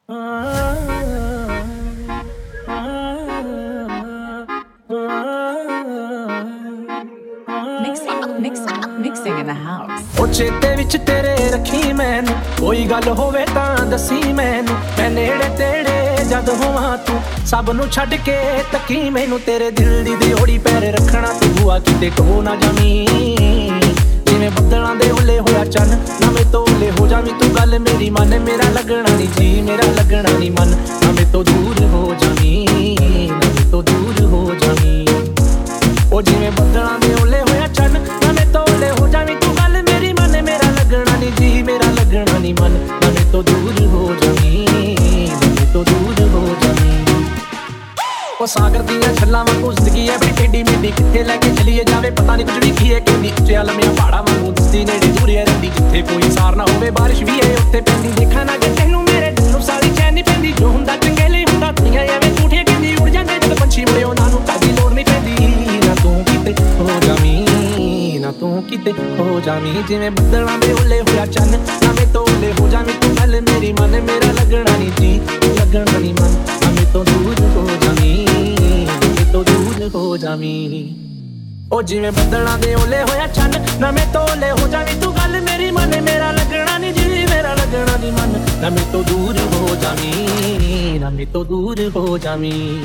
Mixing in the house. ਉਹ ਚੇਤੇ ਵਿੱਚ ਤੇਰੇ ਰੱਖੀ ਮੈਨੂੰ, ਕੋਈ ਗੱਲ ਹੋਵੇ ਤਾਂ ਦੱਸੀ ਮੈਨੂੰ। ਮੈਂ ਨੇੜੇ ਤੇੜੇ ਜਦ ਹੋਵਾਂ ਤੂੰ ਸਭ ਨੂੰ ਛੱਡ ਕੇ ਤੱਕੀ ਮੈਨੂੰ। ਤੇਰੇ ਦਿਲ ਦੀ ਦਿਓੜੀ ਪੈਰ ਰੱਖਣਾ ਤੂੰ ਬੂਆ ਕਿਤੇ ਖੋ ਨਾ ਜਾਵੀਂ। ਜਿਵੇਂ ਬੱਦਲਾਂ ਦੇ ਓਲੇ ਹੋਇਆ ਚੰਨ, ਨਵੇਂ ਤੋਂ ਓਲੇ ਹੋ ਜਾਵੀਂ ਤੂੰ। ਗੱਲ ਮੇਰੀ ਮੰਨ, ਮੇਰਾ ਲੱਗਣਾ ਨੀ ਜੀ, ਮੇਰਾ ਲੱਗਣਾ ਨੀ ਮਨ। ਨਵੇਂ ਤੋਂ ਦੂਰ ਹੋ ਜਾਵੀਂ, ਨਵੇਂ ਤੋਂ ਦੂਰ ਹੋ ਜਾਵੀਂ। ਉਹ ਜਿਵੇਂ ਬੱਦਲਾਂ ਦੇ ਓਲੇ ਹੋਇਆ ਚੰਨ, ਨਵੇਂ ਤੋਂ ਓਲੇ ਹੋ ਜਾਵੀਂ ਤੂੰ। ਗੱਲ ਮੇਰੀ ਮੰਨ, ਮੇਰਾ ਲੱਗਣਾ ਨੀ ਜੀ, ਮੇਰਾ ਲੱਗਣਾ ਨੀ ਮਨ। ਨਵੇਂ ਤੋਂ ਦੂਰ ਹੋ ਜਾਵੀਂ, ਨਵੇਂ ਤੋਂ ਦੂਰ ਹੋ ਜਾਵੀਂ। ਉਹ ਸਾਗਰ ਦੀਆਂ ਛੱਲਾਂ ਵਾਂਗੂ ਜ਼ਿੰਦਗੀ ਐ ਬੜੀ ਟੇਢੀ ਮੇਢੀ, ਕਿੱਥੇ ਲੈ ਕੇ ਚਲੀਏ ਜਾਵੇ ਪਤਾ ਨੀ ਕੁਝ ਵੀ ਕੀ ਐ ਕਹਿੰਦੀ। ਉੱਚਿਆ ਲੰਮਿਆਂ ਪਹਾੜਾਂ ਵਾਂਗੂ ਦਿਸਦੀ ਨੇੜੇ ਦੂਰੇ ਰਹਿੰਦੀ, ਜਿੱਥੇ ਕੋਈ ਸਾਰ ਨਾ ਹੋਵੇ ਬਾਰਿਸ਼ ਵੀ ਐ ਉੱਥੇ ਪੈਂਦੀ। ਦੇਖਾਂ ਨਾ ਜੇ ਤੈਨੂੰ ਮੇਰੇ ਦਿਲ ਨੂੰ ਸਾਲੀ ਚੈਨ ਨੀ ਪੈਂਦੀ, ਜੋ ਹੁੰਦਾ ਚੰਗੇ ਲਈ ਹੁੰਦਾ। ਦੁਨੀਆਂ ਐਵੇਂ ਝੂਠੀਆਂ ਕਹਿੰਦੀ, ਉੜ ਜਾਂਦੇ ਜਦ ਪੰਛੀ ਮੁੜੇ ਉਹਨਾਂ ਨੂੰ ਕਾਹਦੀ ਲੋੜ ਨੀ ਪੈਂਦੀ। ਨਾ ਤੂੰ ਕਿਤੇ ਹੋ ਜਾਵੀਂ, ਨਾ ਤੂੰ ਕਿਤੇ ਹੋ ਜਾਵੀਂ। ਜਿਵੇਂ ਬੱਦਲਾਂ ਦੇ ਓਲੇ ਹੋਇਆ ਚੰਨ, ਨਵੇਂ ਤੋਂ ਓਲੇ ਹੋ ਜਾਵੀਂ ਤੂੰ। ਗੱਲ ਮੇਰੀ ਮੰਨ, ਮੇਰਾ ਲੱਗਣਾ ਨੀ ਜੀ, ਲੱਗਣਾ ਨੀ ਮਨ। ਨਵੇਂ ਤੋਂ ਦੂਰ ਹੋ ਜਾਵੀਂ, ਨਵੇਂ ਤੋਂ ਦੂਰ ਹੋ ਜਾਵੀਂ। ਉਹ ਜਿਵੇਂ ਬੱਦਲਾਂ ਦੇ ਓਲੇ ਹੋਇਆ ਚੰਨ, ਨਵੇਂ ਤੋਂ ਓਲੇ ਹੋ ਜਾਵੀਂ ਤੂੰ। ਗੱਲ ਮੇਰੀ ਮੰਨ, ਮੇਰਾ ਲੱਗਣਾ ਨੀ ਜੀ, ਮੇਰਾ ਲੱਗਣਾ ਨੀ ਮਨ। ਨਵੇਂ ਤੋਂ ਦੂਰ ਹੋ ਜਾਵੀਂ, ਨਵੇਂ ਤੋਂ ਦੂਰ ਹੋ ਜਾਵੀਂ।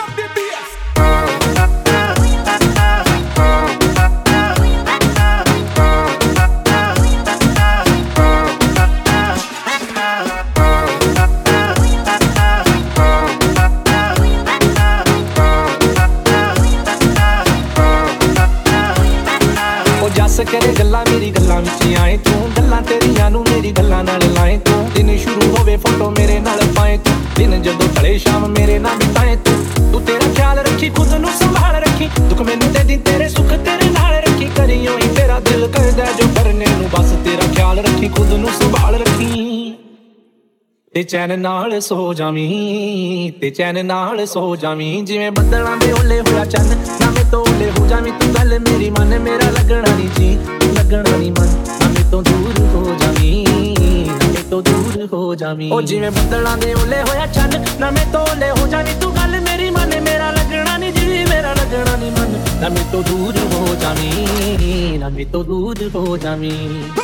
ਜੱਸ ਕਰੇ ਗੱਲਾਂ ਮੇਰੀ ਗੱਲਾਂ ਵਿੱਚ ਆਏ ਤੂੰ। ਗੱਲਾਂ ਤੇਰੀਆਂ ਨੂੰ ਮੇਰੀ ਗੱਲਾਂ ਨਾਲ ਲਾਏ ਤੂੰ। ਦਿਨ ਸ਼ੁਰੂ ਹੋਵੇ ਫੋਟੋ ਮੇਰੇ ਨਾਲ ਪਾਏ ਤੂੰ। ਦਿਨ ਜਦੋਂ ਢਲੇ ਸ਼ਾਮ ਮੇਰੇ ਨਾਲ ਬਿਤਾਏ ਤੂੰ। ਤੂੰ ਤੇਰਾ ਖਿਆਲ ਰੱਖੀ, ਖੁਦ ਨੂੰ ਸੰਭਾਲ ਰੱਖੀ। ਦੁੱਖ ਮੈਨੂੰ ਦੇ ਦਿਨ ਤੇਰੇ, ਸੁੱਖ ਤੇਰੇ ਨਾਲ ਰੱਖੀ। ਕਰੀ ਉਹੀ ਤੇਰਾ ਦਿਲ ਕਰਦਾ ਜੋ ਕਰਨੇ ਨੂੰ, ਬਸ ਤੇਰਾ ਖਿਆਲ ਰੱਖੀ, ਖੁਦ ਨੂੰ ਸੰਭਾਲ ਰੱਖੀ। ਤੇ ਚੈਨ ਨਾਲ ਸੋ ਜਾਵੀਂ, ਤੇ ਚੈਨ ਨਾਲ ਸੋ ਜਾਵੀਂ। ਜਿਵੇਂ ਬੱਦਲਾਂ ਦੇ ਓਲੇ ਹੋਇਆ ਚੰਨ, ਨਵੇਂ ਤੋਂ ਓਲੇ ਹੋ ਜਾਵੀਂ ਤੂੰ। ਗੱਲ ਮੇਰੀ ਮੰਨ, ਮੇਰਾ ਲੱਗਣਾ ਨੀ ਜੀ, ਲੱਗਣਾ ਨੀ ਮਨ। ਨਵੇਂ ਤੋਂ ਦੂਰ ਹੋ ਜਾਵੀਂ, ਨਵੇਂ ਤੋਂ ਦੂਰ ਹੋ ਜਾਵੀਂ। ਉਹ ਜਿਵੇਂ ਬੱਦਲਾਂ ਦੇ ਓਲੇ ਹੋਇਆ ਚੰਨ, ਨਵੇਂ ਤੋਂ ਓਲੇ ਹੋ ਜਾਵੀਂ ਤੂੰ। ਗੱਲ ਮੇਰੀ ਮੰਨ, ਮੇਰਾ ਲੱਗਣਾ ਨੀ ਜੀ, ਮੇਰਾ ਲੱਗਣਾ ਨੀ ਮਨ। ਨਵੇਂ ਤੋਂ ਦੂਰ ਹੋ ਜਾਵੀਂ, ਨਵੇਂ ਤੋਂ ਦੂਰ ਹੋ ਜਾਵੀਂ।